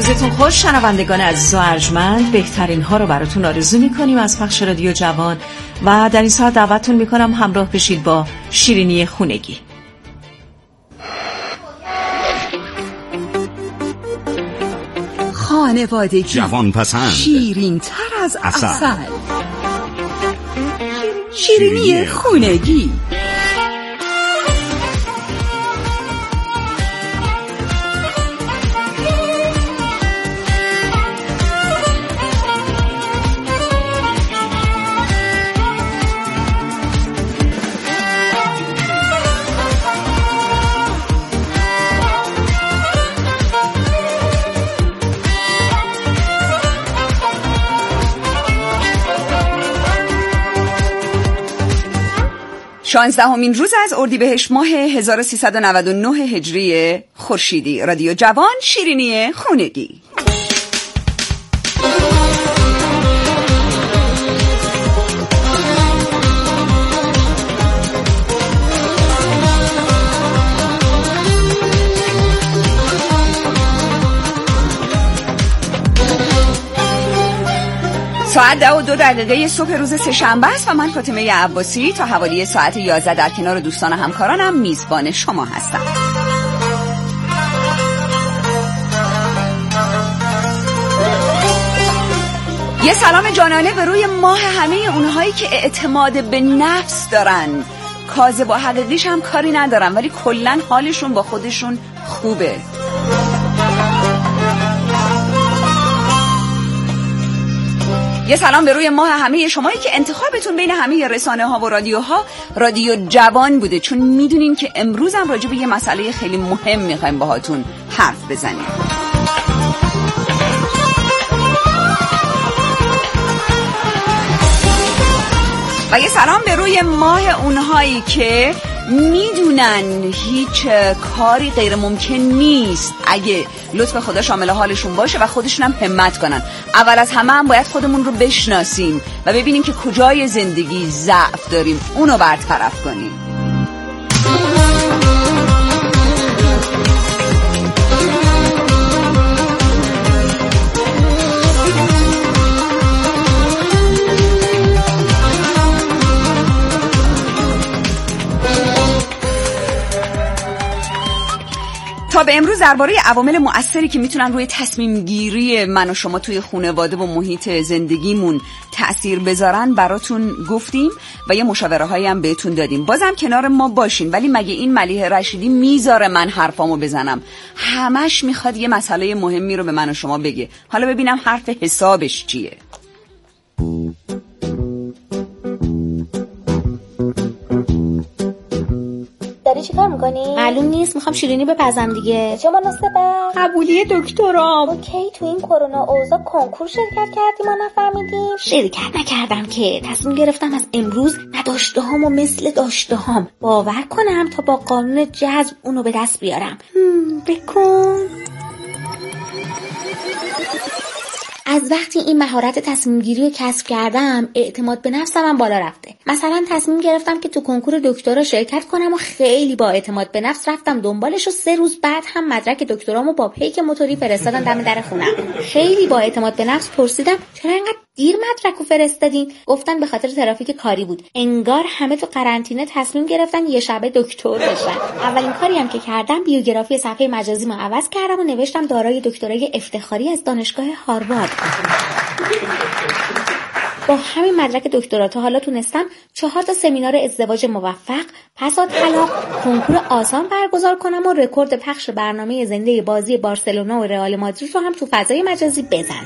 روزتون خوش شنوندگان عزیز و ارجمند. بهترین ها رو براتون آرزو میکنیم از پخش رادیو جوان و در این ساعت دعوتتون میکنم همراه بشید با شیرینی خونگی. خانوادگی، جوان پسند، شیرین تر از عسل. شیرینی خونگی. شانزدهمین روز از اردیبهشت ماه 1399 هجری خورشیدی. رادیو جوان، شیرینی خونگی. ساعت 10:02 صبح روز سه‌شنبه است و من فاطمه عباسی تا حوالی ساعت 11 در کنار دوستان و همکارانم میزبان شما هستم. یه سلام جانانه به روی ماه همه اونهایی که اعتماد به نفس دارن، کاذب و حقیقیش هم کاری ندارن ولی کلن حالشون با خودشون خوبه. یه سلام به روی ماه همه شمایی که انتخابتون بین همه رسانه ها و رادیوها رادیو جوان بوده، چون میدونین که امروز هم راجع به یه مسئله خیلی مهم میخوایم باهاتون حرف بزنیم. و یه سلام به روی ماه اونهایی که میدونن هیچ کاری غیر ممکن نیست اگه لطف خدا شامل حالشون باشه و خودشون هم همت کنن. اول از همه هم باید خودمون رو بشناسیم و ببینیم که کجای زندگی ضعف داریم، اونو برطرف کنیم. تا به امروز درباره عوامل مؤثری که میتونن روی تصمیم گیری من و شما توی خانواده و محیط زندگیمون تأثیر بذارن براتون گفتیم و یه مشاوره هایی هم بهتون دادیم. بازم کنار ما باشین. ولی مگه این ملیحه رشیدی میذاره من حرفامو بزنم؟ همش میخواد یه مسئله مهمی رو به من و شما بگه. حالا ببینم حرف حسابش چیه. داری چی کار میکنی؟ معلوم نیست، میخوام شیرینی بپزم دیگه. چه مناسبه؟ قبولی دکترام. اوکی، تو این کرونا اوضاع کنکور شرکت کردی ما نفهمیدیم؟ شرکت نکردم که، تصمیم گرفتم از امروز نداشتهام و مثل داشتهام باور کنم تا با قانون جذب اونو به دست بیارم. بکن. از وقتی این مهارت تصمیم گیری رو کسب کردم اعتماد به نفسم هم بالا رفته. مثلا تصمیم گرفتم که تو کنکور دکترا شرکت کنم و خیلی با اعتماد به نفس رفتم دنبالش و 3 روز بعد هم مدرک دکترامو با پیک موتوری فرستادن دم در خونم. خیلی با اعتماد به نفس پرسیدم چرا اینقدر دیر مدرکو فرستادین؟ گفتن به خاطر ترافیک کاری بود. انگار همه تو قرنطینه تصمیم گرفتن یه شبه دکتر بشن. اولین کاری هم که کردم بیوگرافی صفحه مجازیمو عوض کردم و نوشتم دارای دکترای افتخاری از دانشگاه هاروارد. با همین مدرک دکترا تا حالا تونستم 4 تا سمینار ازدواج موفق، پسا طلاق، کنکور آسان برگزار کنم و رکورد پخش برنامه زنده بازی بارسلونا و رئال مادرید رو هم تو فضای مجازی بزنم.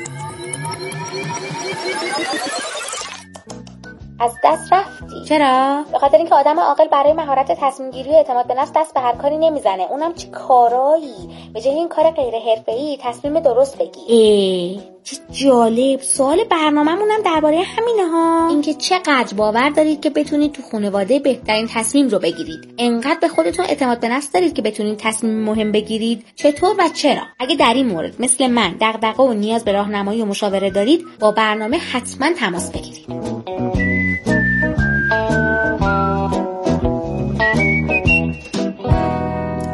از دست رفتی. چرا؟ به خاطر اینکه آدم عاقل برای مهارت تصمیم گیری و اعتماد به نفس دست به هر کاری نمیزنه، اونم چه کارایی. به جای این کار غیر حرفه‌ای تصمیم درست بگیر. چه جالب. سوال برنامه‌مونم درباره همینه ها. اینکه چقدر باور دارید که بتونید تو خانواده بهترین تصمیم رو بگیرید؟ انقدر به خودتون اعتماد به نفس دارید که بتونید تصمیم مهم بگیرید؟ چطور و چرا؟ اگه در این مورد مثل من دغدغه و نیاز به راهنمایی و مشاوره دارید، با برنامه حتما تماس بگیرید.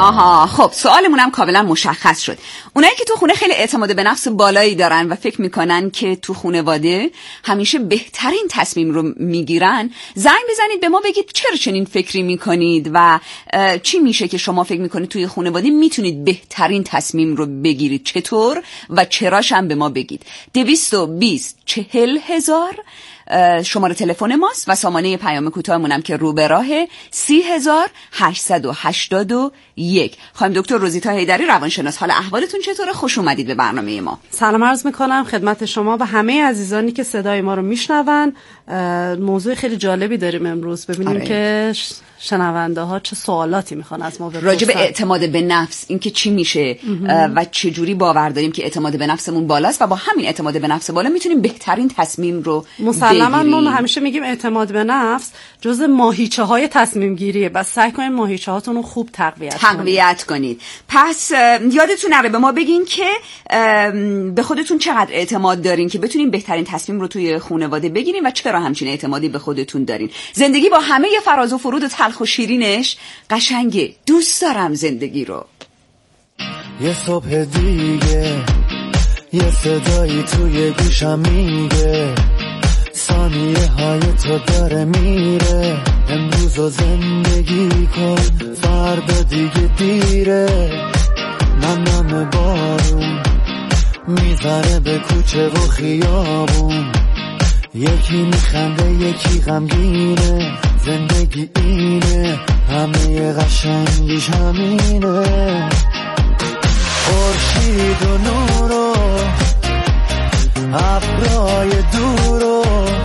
آها، خب سوالمون هم کاملا مشخص شد. اونایی که تو خونه خیلی اعتماد به نفس بالایی دارن و فکر میکنن که تو خانواده همیشه بهترین تصمیم رو میگیرن، زنگ بزنید به ما بگید چرا چنین فکری میکنید و چی میشه که شما فکر میکنید توی خانواده میتونید بهترین تصمیم رو بگیرید، چطور و چراش هم به ما بگید. 220-40,000 شماره تلفن ماست و سامانه پیام کوتاهمونم که رو به راه 30,881. خانم دکتر روزیتا حیدری، روانشناس، حال احوالتون چطوره؟ خوش اومدید به برنامه ما. سلام عرض میکنم خدمت شما و همه عزیزانی که صدای ما رو میشنون. موضوع خیلی جالبی داریم امروز، ببینیم که شنونده ها چه سوالاتی میخوان از ما بپرسن راجع به اعتماد به نفس، اینکه چی میشه و چه جوری باور داریم که اعتماد به نفسمون بالاست و با همین اعتماد به نفس بالا میتونیم بهترین تصمیم رو مسلماً ما همیشه میگیم اعتماد به نفس جزء ماهیچه های تصمیم گیریه، بس سعی کنید ماهیچه هاتون رو خوب تقویت کنید. پس یادتون نره به ما بگین که به خودتون چقدر اعتماد دارین که بتونین بهترین تصمیم رو توی خانواده بگیرین و چرا همچین اعتمادی به خودتون دارین. زندگی با همه فراز و فرود و تلخ و شیرینش قشنگه. دوست دارم زندگی رو. یه صبح دیگه یه صدایی توی گوشم میگه ثانیه های تو داره میره، امروز رو زندگی کن فردا دیگه دیره. نم بارون میزنه به کوچه و خیابون، یکی میخنده یکی غمگینه، زندگی اینه همه قشنگیش همینه. خورشید و نور و ابرای دور و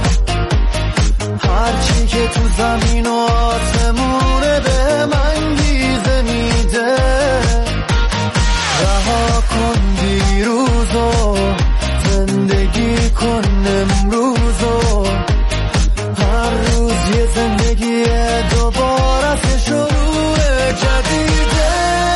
هرچی که تو زمین و آسمونه به من گیزه میده. رها کن دیروزو زندگی کن امروزو، هر روز یه زندگی دوباره از شروع جدیده.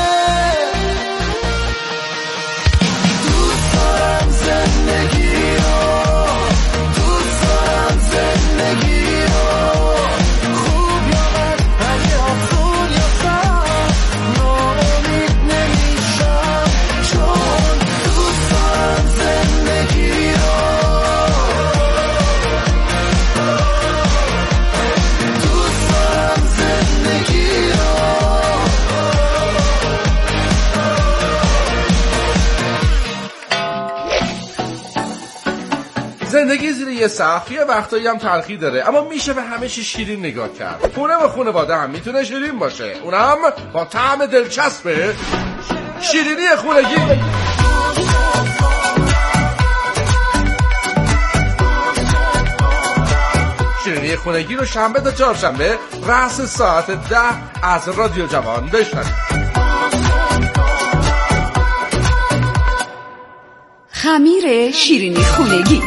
دوست دارم زندگی رو، دوست دارم زندگی رو، خوب یا بد، اگه آسون یا سخت، ناامید نمیشم چون دوست دارم زندگی رو. زندگی زیر یه سقف یه وقتایی هم تلخی داره، اما میشه به همه چی شیرین نگاه کرد. خونه و خانواده هم میتونه شیرین باشه، اونم با طعم دلچسب شیرینی خونگی. شیرینی خونگی رو شنبه تا چهارشنبه رأس ساعت 10 از رادیو جوان بشنوید. خمیر شیرینی خونگی.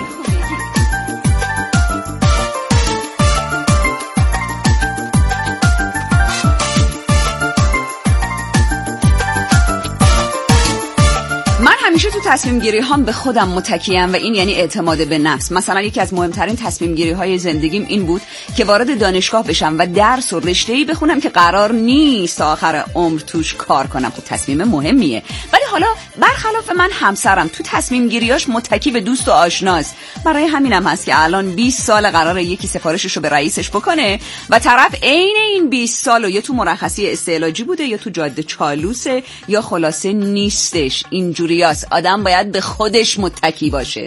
همیشه تو تصمیم گیری هم به خودم متکیم و این یعنی اعتماد به نفس. مثلا یکی از مهمترین تصمیم گیری های زندگیم این بود که وارد دانشگاه بشم و درس و رشته‌ای بخونم که قرار نیست تا آخر عمر توش کار کنم. خب تصمیم مهمیه، ولی حالا برخلاف من همسرم تو تصمیم گیریاش متکی به دوست و آشناست. برای همینم هست که الان 20 سال قراره یکی سفارشش رو به رئیسش بکنه و طرف عین این 20 سالو یا تو مرخصی استعلاجی بوده یا تو جاده چالوسه یا خلاصه نیستش. اینجوریاست، آدم باید به خودش متکی باشه.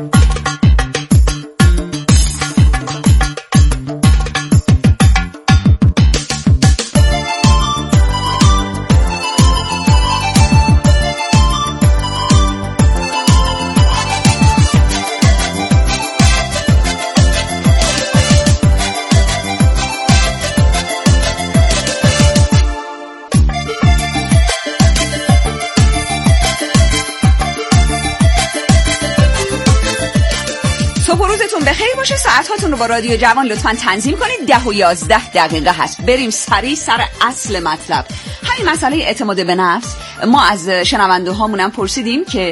بخیر باشه. ساعت هاتون رو با رادیو جوان لطفاً تنظیم کنید. 10 و 11 دقیقه هست. بریم سریع سر اصل مطلب. همین مسئله اعتماد به نفس. ما از شنونده هامونم پرسیدیم که هر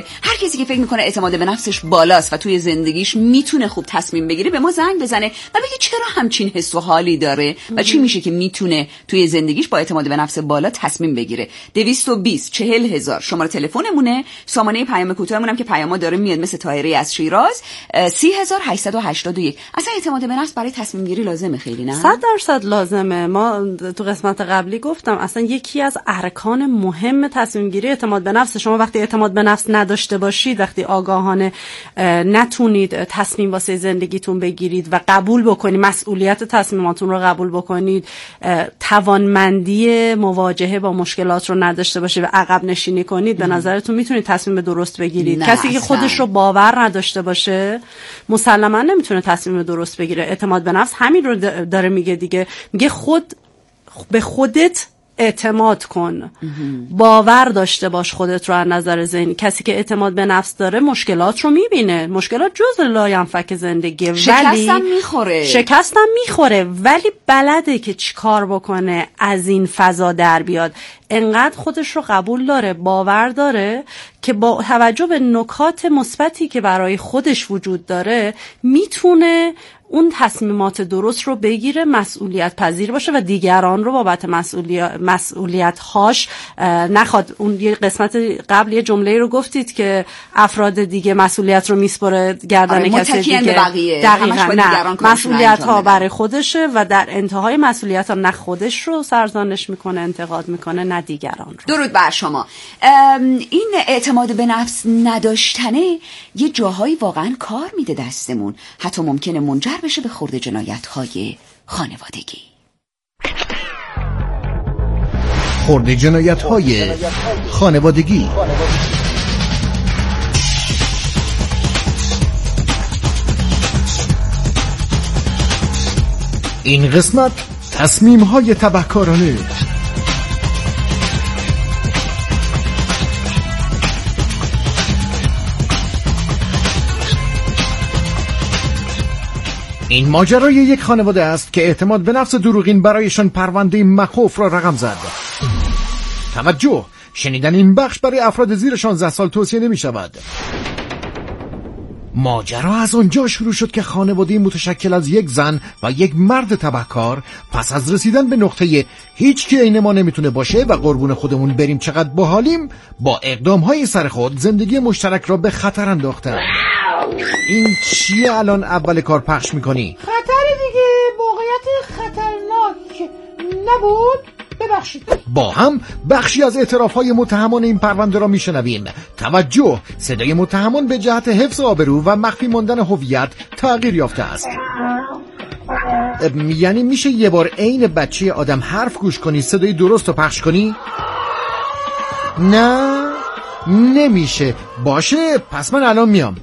کسی که فکر میکنه اعتماد به نفسش بالاست و توی زندگیش میتونه خوب تصمیم بگیره به ما زنگ بزنه و بگه چرا همچین حس و حالی داره و چی میشه که میتونه توی زندگیش با اعتماد به نفس بالا تصمیم بگیره. 220 40000 شماره تلفنمونه. سامانه پیام کوتاهمون هم که پیاما داره میاد مثل طایره از شیراز 30881. اصلا اعتماد به نفس برای تصمیم گیری لازمه خیلی، نه؟ 100% لازمه. ما تو قسمت قبلی گفتم اصلا یکی از ارکان مهم تصمیم گیری اعتماد به نفس. شما وقتی اعتماد به نفس نداشته باشید، وقتی آگاهانه نتونید تصمیم واسه زندگیتون بگیرید و قبول بکنید، مسئولیت تصمیماتون رو قبول بکنید، توانمندی مواجهه با مشکلات رو نداشته باشید و عقب نشینی کنید، به نظرتون میتونید تصمیم درست بگیرید؟ کسی که خودش رو باور نداشته باشه مسلما نمیتونه تصمیم درست بگیره. اعتماد به نفس همین رو داره میگه دیگه، میگه به خودت اعتماد کن، باور داشته باش خودت رو از نظر ذهنی. کسی که اعتماد به نفس داره مشکلات رو میبینه، مشکلات جزء لاینفک زندگیه، شکستم میخوره ولی بلده که چی کار بکنه از این فضا در بیاد. انقدر خودش رو قبول داره، باور داره که با توجه به نکات مثبتی که برای خودش وجود داره میتونه اون تصمیمات درست رو بگیره، مسئولیت پذیر باشه و دیگران رو بابت مسئولیت هاش نخواد. اون یه قسمت قبل یه جمله رو گفتید که افراد دیگه مسئولیت رو میسپره گردن کسی دیگه. دقیقاً نه، مسئولیت ها برای خودشه و در انتهای مسئولیت ها نه خودش رو سرزنش میکنه، انتقاد میکنه، نه دیگران رو. درود بر شما. این اعتماد به نفس نداشتنه یه جاهایی واقعا کار میده دستمون، حتی ممکنه منجر بشه به خرد جنایت‌های خانوادگی. خرد جنایت‌های خانوادگی. این قسمت تصمیم‌های تبهکارانه. این ماجرای یک خانواده است که اعتماد به نفس دروغین برایشان پرونده مخوف را رقم زد. توجه، شنیدن این بخش برای افراد زیر 16 سال توصیه نمی شود. ماجرا از آنجا شروع شد که خانواده متشکل از یک زن و یک مرد تبهکار پس از رسیدن به نقطه هیچ کی عین ما نمیتونه باشه و قربون خودمون بریم چقدر باحالیم، با اقدامهای سر خود زندگی مشترک را به خطر انداختن. این چیه الان اول کار پخش میکنی؟ خطر دیگه، موقعیت خطرناک نبود؟ ببخشید. با هم بخشی از اعترافهای متهمان این پرونده را میشنویم. توجه، صدای متهمان به جهت حفظ آبرو و مخفی ماندن هویت تغییر یافته است. یعنی میشه یه بار عین بچه آدم حرف گوش کنی، صدای درست رو پخش کنی؟ نه نمیشه. باشه پس من الان میام.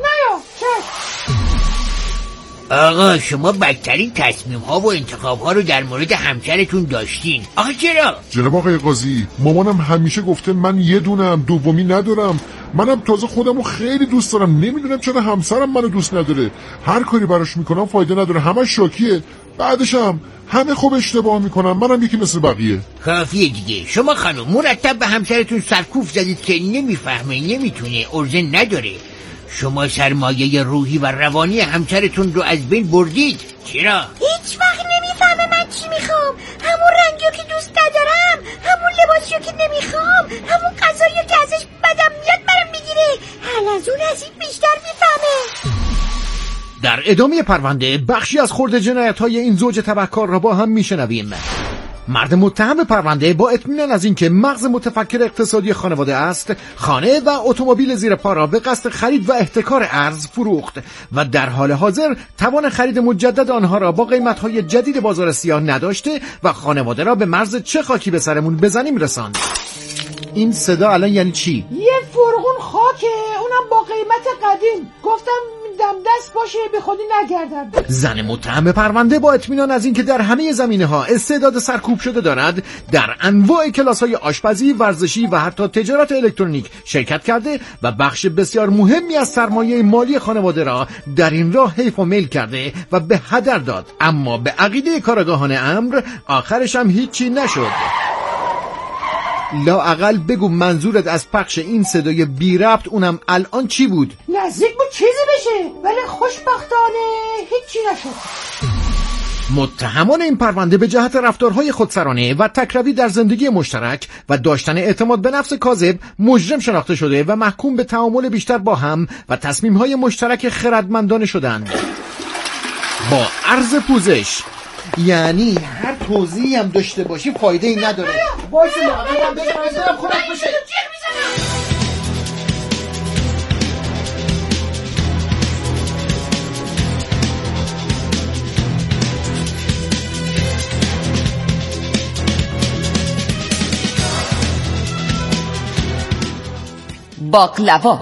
آقا شما بدترین تصمیم ها و انتخاب ها رو در مورد همسرتون داشتین. آقا چرا؟ جناب آقای قاضی، مامانم همیشه گفته من یه دونم، دومی ندارم. منم تازه خودمو خیلی دوست دارم، نمیدونم چرا همسرم منو دوست نداره. هر کاری براش میکنم فایده نداره، همش شاکیه. بعدش هم همه خوب اشتباه میکنن، منم یکی مثل بقیه. کافیه دیگه. شما خانم مرتب به همسرتون سرکوف زدید که نمیفهمه، نمیتونه، ارزه نداره. شما سرمایه روحی و روانی همسرتون رو از بین بردید. چرا؟ هیچ وقت نمیفهمه من چی میخوام. همون رنگیو که دوست ندارم، همون لباسیو که نمیخوام، همون غذاییو که ازش بدم میاد برام میگیره. حالا از اون از این بیشتر میفهمه. در ادامه پرونده بخشی از خرد جنایت‌های این زوج تبهکار را با هم میشنویم. مرد متهم پرونده با اطمینان از اینکه مغز متفکر اقتصادی خانواده است، خانه و اتومبیل زیر پا را به قصد خرید و احتکار ارز فروخت و در حال حاضر توان خرید مجدد آنها را با قیمت‌های جدید بازار سیاه نداشته و خانواده را به مرز چه خاکی به سرمون بزنیم رساند. این صدا الان یعنی چی؟ یه فرغون خاکه، اونم با قیمت قدیم. گفتم دم دست باشه به خودی نگردم. زن متهم پرونده با اطمینان از اینکه در همه زمینه‌ها استعداد سرکوب شده دارد، در انواع کلاس‌های آشپزی، ورزشی و حتی تجارت الکترونیک شرکت کرده و بخش بسیار مهمی از سرمایه مالی خانواده را در این راه حیف و میل کرده و به هدر داد. اما به عقیده کارآگاهان امر آخرش هم هیچی نشد. لااقل بگو منظورت از پخش این صدای بی ربط اونم الان چی بود؟ نزدیک بود چیزی بشه ولی خوشبختانه هیچی نشد. متهمان این پرونده به جهت رفتارهای خودسرانه و تکروی در زندگی مشترک و داشتن اعتماد به نفس کاذب مجرم شناخته شده و محکوم به تعامل بیشتر با هم و تصمیم‌های مشترک خردمندانه شدند. با عرض پوزش، یعنی هر توضیحی هم داشته باشی فایده ای نداره. وایس من بذارم خودت بشه. باقلوا.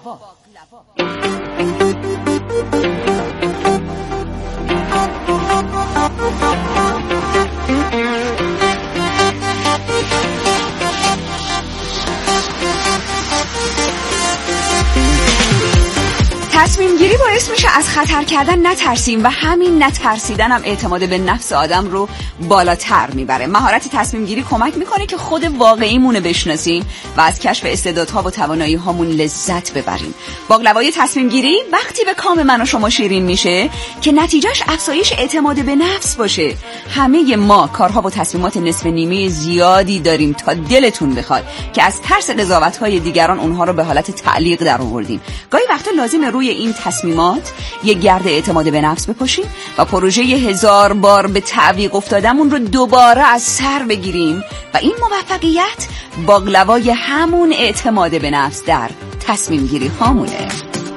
تصمیم گیری باعث میشه از خطر کردن نترسیم و همین نترسیدن هم اعتماد به نفس آدم رو بالاتر میبره. مهارت تصمیم گیری کمک میکنه که خود واقعیمون رو بشناسیم و از کشف استعدادها و توانایی هامون لذت ببریم. باقلوای تصمیم گیری وقتی به کام من و شما شیرین میشه که نتیجهش افزایش اعتماد به نفس باشه. همه ما کارها و تصمیمات نصف نیمه زیادی داریم تا دلتون بخواد که از ترس قضاوت‌های دیگران اونها رو به حالت تعلیق در آوردیم. گاهی وقتا لازمه روی این تصمیمات یک گرد اعتماد به نفس بپاشیم و پروژه 1000 بار به تعویق افتادمون رو دوباره از سر بگیریم و این موفقیت باقلوای همون اعتماد به نفس در تصمیم گیری هامونه.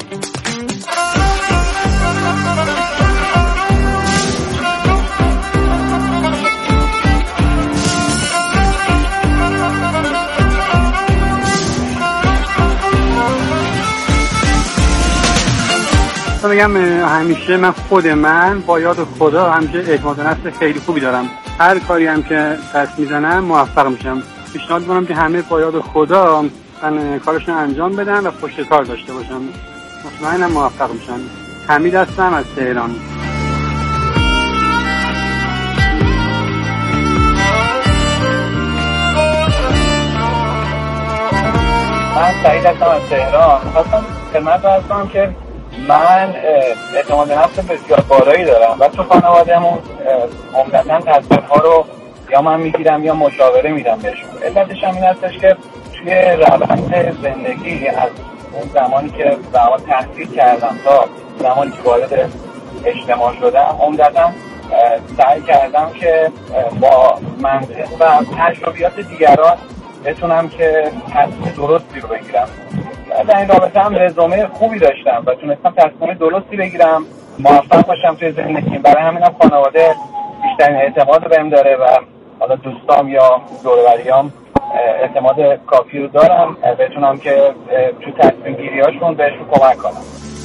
میگم همیشه من با یاد خدا همیشه اعتماد به نفس خیلی خوبی دارم. هر کاری هم که دست میزنم موفق میشم. پیشنهاد میکنم که همه با یاد خدا کارشون انجام بدن و پشت کار داشته باشن. مطمئنم موفق میشن. حمید هستم از تهران. من سعید هستم از تهران. خواستم خدمت عرض کنم که من اعتماد به نفس بسیار بالایی دارم و تو خانواده‌مون عمدتاً تصمیم‌ها رو یا من میگیرم یا مشاوره میدم بهشون. علتش هم این هستش که توی روند زندگی از اون زمانی که زمان تحصیل کردم تا زمانی که وارد اجتماع شدم عمدتاً سعی کردم که با منطق و تجربیات دیگران بتونم که تصمیم درستی رو بگیرم. در این رابطه هم رزومه خوبی داشتم و تونستم تصمیم درستی بگیرم، موفق باشم توی زندگی. برای همینم خانواده بیشترین اعتماد بهم داره و حالا دوستام یا دور و بریام اعتماد کافی رو دارم بتونم که تو تصمیم گیری‌هاشون بهشون کمک کنم.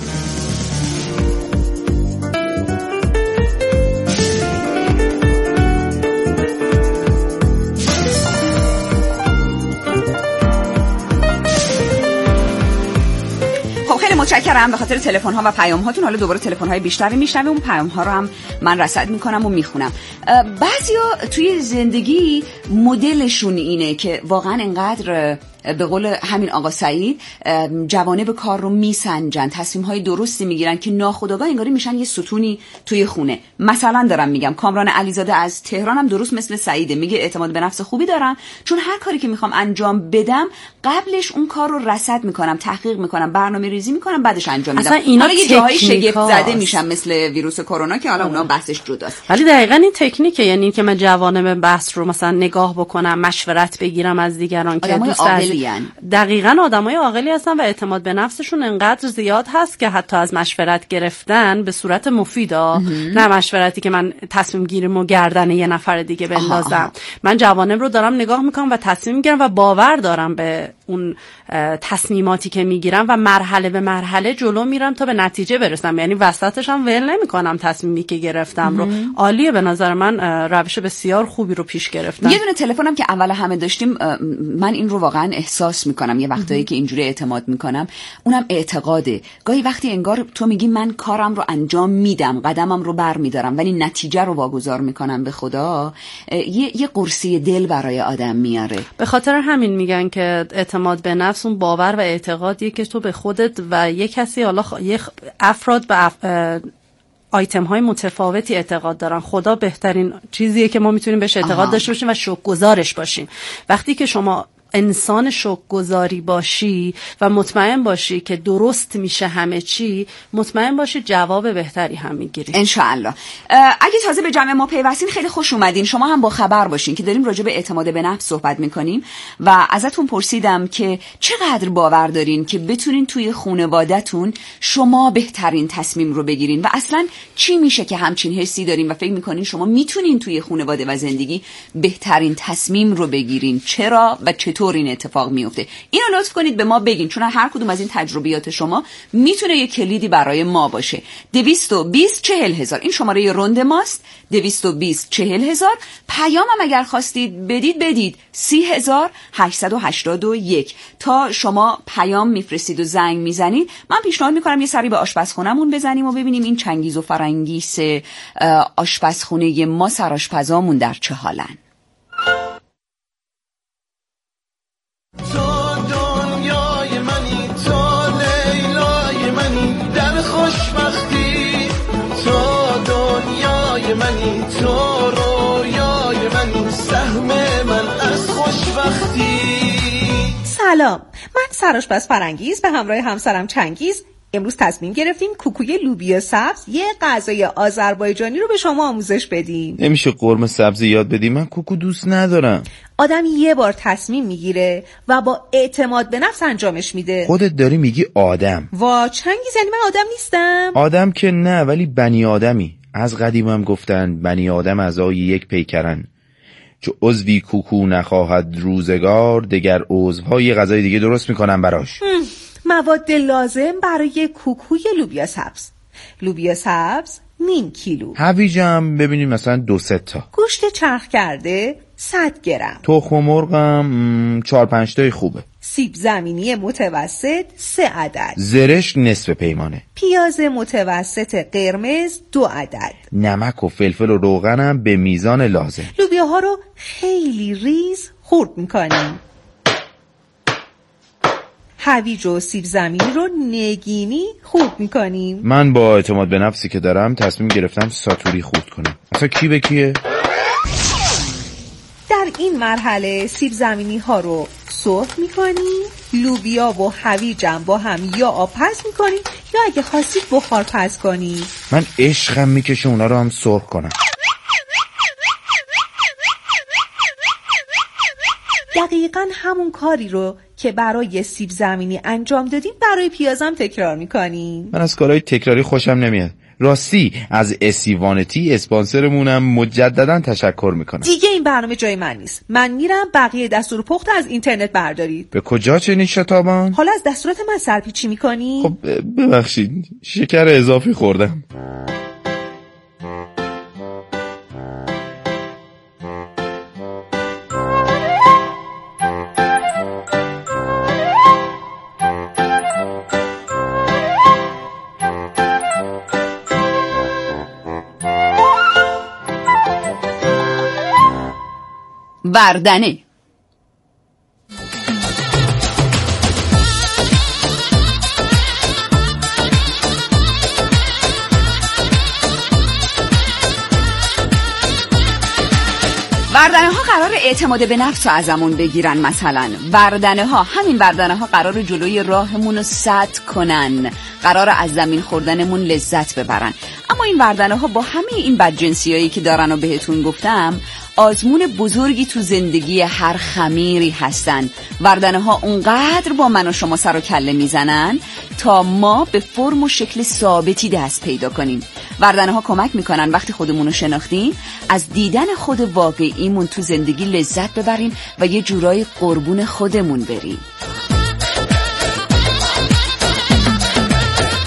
متشکرم به خاطر تلفن ها و پیام هاتون. حالا دوباره تلفن های بیشتری میشنویم، اون پیام ها رو هم من رصد میکنم و میخونم. بعضیا توی زندگی مدلشون اینه که واقعا انقدر به قول همین آقا سعید جوانب کار رو میسنجن، تصمیم های درستی میگیرن که ناخودآگاه انگاری میشن یه ستونی توی خونه. مثلا دارم میگم کامران علیزاده از تهران هم درست مثل سعیده، میگه اعتماد به نفس خوبی دارم چون هر کاری که میخوام انجام بدم قبلش اون کار رو رصد میکنم، تحقیق میکنم، برنامه ریزی میکنم، بعدش انجام میدم. حالا یه جاهای شگفت زده میشم مثل ویروس کرونا که حالا اونا بحثش جداست. ولی دقیقاً این تکنیکه، یعنی که من جوانب بحث رو مثلا نگاه بکنم، مشورت بگیرم از دیگران که دوست دقیقاً آدمای عاقلی هستن و اعتماد به نفسشون انقدر زیاد هست که حتی از مشورت گرفتن به صورت مفیدا، نه مشورتی که من تصمیم گیریمو گردن یه نفر دیگه بندازم. من جوانب رو دارم نگاه میکنم و تصمیم میگیرم و باور دارم به اون تصمیماتی که میگیرم و مرحله به مرحله جلو میرم تا به نتیجه برسم. یعنی وسطش هم ول نمیکنم تصمیمی که گرفتم رو. عالیه به نظر من، روش بسیار خوبی رو پیش گرفتم. یه دونه تلفنم که اول همه داشتیم، من این رو واقعا احساس میکنم یه وقتایی که اینجوری اعتماد میکنم، اونم اعتقاده. گاهی وقتی انگار تو میگی من کارم رو انجام میدم، قدمم رو بر میدارم، ولی نتیجه رو واگذار میکنم به خدا، یه قرصی دل برای آدم میاره. به خاطر همین میگن که اعتماد به نفس اون باور و اعتقادیه که تو به خودت و یه کسی، حالا یه افراد به آیتم های متفاوتی اعتقاد دارن. خدا بهترین چیزیه که ما میتونیم بهش اعتقاد داشته باشیم و شکرگزارش باشیم. وقتی که شما انسان شکرگزاری باشی و مطمئن باشی که درست میشه همه چی، مطمئن باشی جواب بهتری هم میگیری انشاءالله. اگه تازه به جمع ما پیوستین خیلی خوش اومدین. شما هم با خبر باشین که داریم راجع به اعتماد به نفس صحبت میکنیم و ازتون پرسیدم که چقدر باور دارین که بتونین توی خانواده‌تون شما بهترین تصمیم رو بگیرین و اصلا چی میشه که همچین حسی دارین و فکر میکنین شما میتونین توی خانواده و زندگی بهترین تصمیم رو بگیرین. چرا و چطور این اتفاق میفته؟ اینو لطف کنید به ما بگین، چون هر کدوم از این تجربیات شما میتونه یک کلیدی برای ما باشه. 220 40 هزار این شماره رند ماست. 220 40 هزار. پیامم اگر خواستید بدید 30,881. تا شما پیام میفرستید و زنگ میزنید، من پیشنهاد میکنم یه سری به آشپزخونه‌مون بزنیم و ببینیم این چنگیز و فرنگیس آشپزخونه ما، سرآشپزامون در چه حالن. منی تو رویای منی سهم من از خوشبختی. سلام، من سرآشپز فرنگیز به همراه همسرم چنگیز امروز تصمیم گرفتیم کوکوی لوبیا سبز، یه غذای آذربایجانی رو به شما آموزش بدیم. نمیشه قرمه سبز یاد بدی؟ من کوکو دوست ندارم. آدم یه بار تصمیم میگیره و با اعتماد به نفس انجامش میده. خودت داری میگی آدم. وا چنگیز، یعنی من آدم نیستم؟ آدم که نه، ولی بنی آدمی. از قدیم هم گفتن بنی آدم اعضای یک پیکرن، چو عضوی کوکو نخواهد روزگار، دگر عضوهای غذای دیگه درست میکنن براش. مواد لازم برای کوکوی لوبیا سبز: لوبیا سبز نیم کیلو، هویجم ببینیم مثلا 2-3 تا، گوشت چرخ کرده 100 گرم، تخم مرغم 4-5 تای خوبه، سیب زمینی متوسط 3 عدد، زرشک نصف پیمانه، پیاز متوسط قرمز 2 عدد، نمک و فلفل و روغنم به میزان لازم. لوبیاها رو خیلی ریز خرد میکنیم. هویج و سیب زمینی رو نگینی خورد میکنیم. من با اعتماد به نفسی که دارم تصمیم گرفتم ساتوری خورد کنم. اصلا کی به کیه؟ در این مرحله سیب زمینی ها رو سرخ میکنیم، لوبیا و هویجم با هم یا آب پز میکنیم یا اگه خواستید بخار پز کنیم. من عشقم میکشه اونا رو هم سرخ کنم. دقیقاً همون کاری رو که برای سیب زمینی انجام دادیم برای پیازم تکرار میکنیم. من از کارهای تکراری خوشم نمیاد. راستی از اسیوانتی اسپانسرمونم مجددا تشکر میکنم. دیگه این برنامه جای من نیست. من میرم بقیه دستور پخت از اینترنت بردارید. به کجا چنین شتابان؟ حالا از دستورات من سرپیچی میکنی؟ خب ببخشید، شکر اضافی خوردم. وردنه. وردنه ها قرار اعتماد به نفس رو ازمون بگیرن. مثلا وردنه ها، همین وردنه ها قرار جلوی راهمون رو سد کنن، قرار از زمین خوردنمون لذت ببرن. اما این وردنه ها با همه این بدجنسیایی که دارن و بهتون گفتم، آزمون بزرگی تو زندگی هر خمیری هستن. وردنه ها اونقدر با من و شما سر و کله میزنن تا ما به فرم و شکل ثابتی دست پیدا کنیم. وردنه ها کمک میکنن وقتی خودمون رو شناختیم از دیدن خود واقعیمون تو زندگی لذت ببریم و یه جورای قربون خودمون بریم.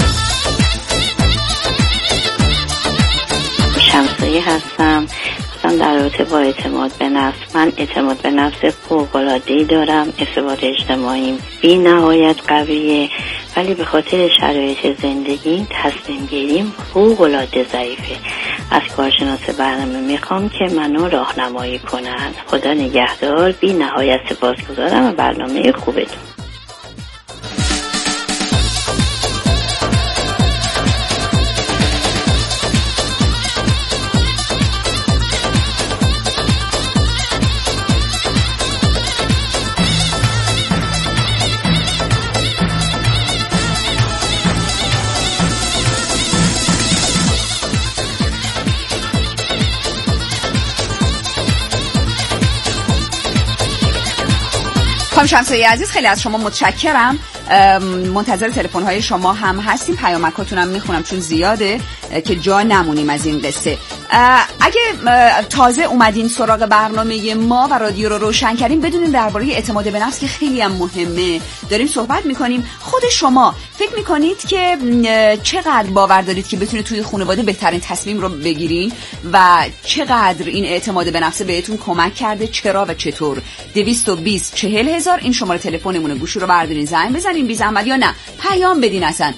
شمسایی هستم. در رابطه با اعتماد به نفس، من اعتماد به نفس فوق‌العاده‌ای دارم، ارتباط اجتماعیم بی نهایت قویه، ولی به خاطر شرایط زندگی تصمیم گیریم فوق‌العاده ضعیفه. از کارشناس برنامه میخوام که منو راهنمایی کنن. خدا نگهدار، بی نهایت سپاسگزارم و برنامه خوبتون. خانم شمسایی عزیز خیلی از شما متشکرم. منتظر تلفن های شما هم هستیم، پیامکاتون هم میخونم چون زیاده که جا نمونیم از این قصه. اگه تازه اومدین سراغ برنامه ما و رادیو رو روشن کردیم، بدونین درباره اعتماد به نفس که خیلی هم مهمه داریم صحبت میکنیم. خود شما فکر میکنید که چقدر باور دارید که بتونید توی خانواده بهترین تصمیم رو بگیرین و چقدر این اعتماد به نفس بهتون کمک کرده، چرا و چطور؟ 220 40 هزار این شماره تلفنمونه، گوشی رو بردارین زنگ بزنین بی زحمت، یا نه پیام بدین اصلا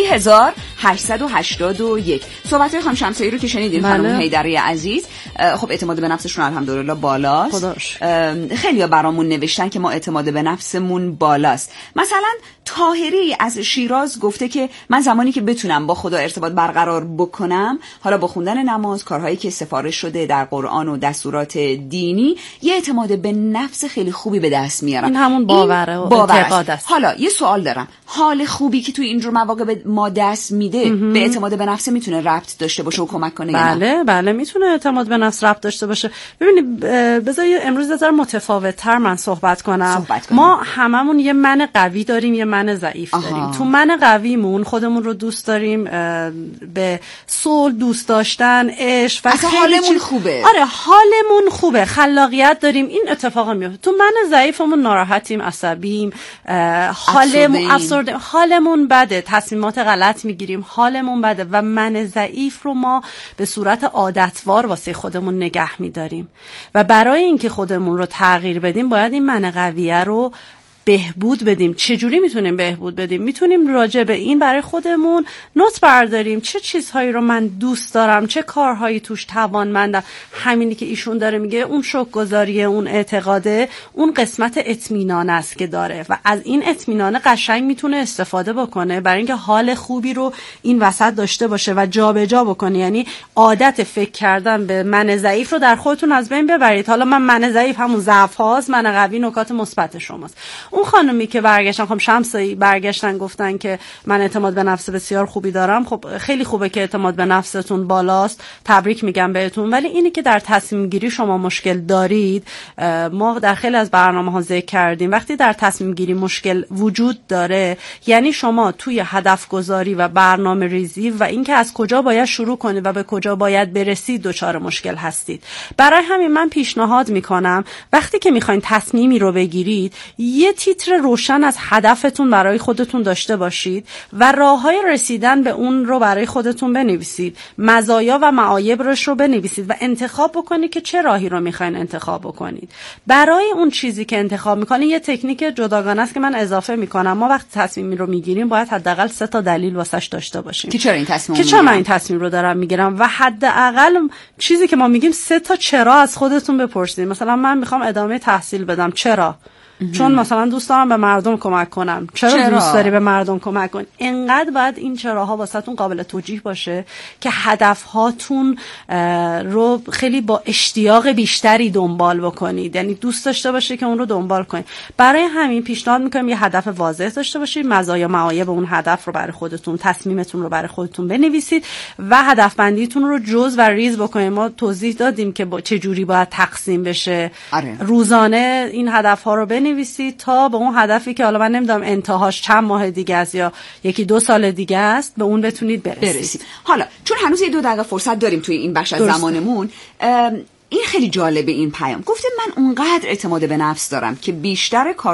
30881. صحبت خانم شمسایی رو که شنیدین خانم حیدری عزیز، خب اعتماد به نفسشون الحمدلله بالاست. خیلی برامون نوشتن که ما اعتماد به نفسمون بالاست. مثلا طاهری از شیراز گفته که من زمانی که بتونم با خدا ارتباط برقرار بکنم، حالا با خوندن نماز، کارهایی که سفارش شده در قرآن و دستورات دینی، یه اعتماد به نفس خیلی خوبی به دست میارم. این همون باوره و اعتقاد است. حالا یه سوال دارم، حال خوبی که توی اینجور مواقع به ما دست میده به اعتماد به نفس میتونه ربط داشته باشه و کمک کنه؟ بله میتونه اعتماد به نفس ربط داشته باشه. ببینید بذار امروز نظر متفاوت‌تر من صحبت کنم. ما هممون یه من قوی داریم، یه من ضعیف داریم. تو من قویمون خودمون رو دوست داریم، به صلح، دوست داشتن، عشق و اصلا حالمون خوبه. آره حالمون خوبه، خلاقیت داریم، این اتفاقا میفته. تو من ضعیفمون ناراحتیم، عصبیم، حالمون افسرده، حالمون بده، تصمیمات غلط میگیریم، حالمون بده و من ضعیف رو ما به صورت عادتوار واسه خودمون نگه میداریم و برای اینکه خودمون رو تغییر بدیم باید این من قویه رو بهبود بدیم. چجوری میتونیم بهبود بدیم؟ میتونیم راجع به این برای خودمون نوت برداریم، چه چیزهایی رو من دوست دارم، چه کارهایی توش توانمندم. همینی که ایشون داره میگه، اون شکرگزاریه، اون اعتقاده، اون قسمت اطمینان است که داره و از این اطمینان قشنگ میتونه استفاده بکنه برای اینکه حال خوبی رو این وسط داشته باشه و جابجا بکنه. یعنی عادت فکر کردن به من ضعیف رو در خودتون از بین ببرید. حالا من ضعیف همون ضعف هاست، من قوی نکات مثبت شماست. اون خانمی که برگشتن، خب شمسایی برگشتن گفتن که من اعتماد به نفس بسیار خوبی دارم، خب خیلی خوبه که اعتماد به نفستون بالاست، تبریک میگم بهتون. ولی اینی که در تصمیم گیری شما مشکل دارید، ما در خیلی از برنامه‌ها ذکر کردیم، وقتی در تصمیم گیری مشکل وجود داره یعنی شما توی هدف گذاری و برنامه ریزی و اینکه از کجا باید شروع کنید و به کجا باید برسید دچار مشکل هستید. برای همین من پیشنهاد میکنم وقتی که میخواین تصمیمی رو بگیرید، یه تیتر روشن از هدفتون برای خودتون داشته باشید و راههای رسیدن به اون رو برای خودتون بنویسید، مزایا و معایب رو بنویسید و انتخاب بکنید که چه راهی رو میخواین انتخاب بکنید. برای اون چیزی که انتخاب میکنید یه تکنیک جداگانه است که من اضافه میکنم. ما وقتی تصمیمی رو میگیریم باید حداقل 3 تا دلیل واسش داشته باشیم که چرا این تصمیم من این تصمیم رو دارم میگیرم و حداقل چیزی که ما میگیم 3 تا چرا از خودتون بپرسید. مثلا من میخوام ادامه تحصیل بدم، چرا؟ چون مثلا دوست دارم به مردم کمک کنم. چرا دوست داری به مردم کمک کنی؟ انقدر باید این چراها واسهتون قابل توجیه باشه که هدفهاتون رو خیلی با اشتیاق بیشتری دنبال بکنید، یعنی دوست داشته باشه که اون رو دنبال کنید. برای همین پیشنهاد میکنم یه هدف واضح داشته باشید، مزایا معایب اون هدف رو برای خودتون، تصمیمتون رو برای خودتون بنویسید و هدف بندیتون رو جز و ریز بکنید. ما توضیح دادیم که چه جوری باید تقسیم بشه. روزانه این هدفها رو بنویسید تا به اون هدفی که حالا من نمیدونم انتهاش چند ماه دیگه است یا 1-2 سال دیگه است به اون بتونید برسید. حالا چون هنوز 2 دقیقه فرصت داریم توی این بخش از زمانمون، این خیلی جالبه این پیام. گفته من اونقدر اعتماد به نفس دارم که بیشتر کار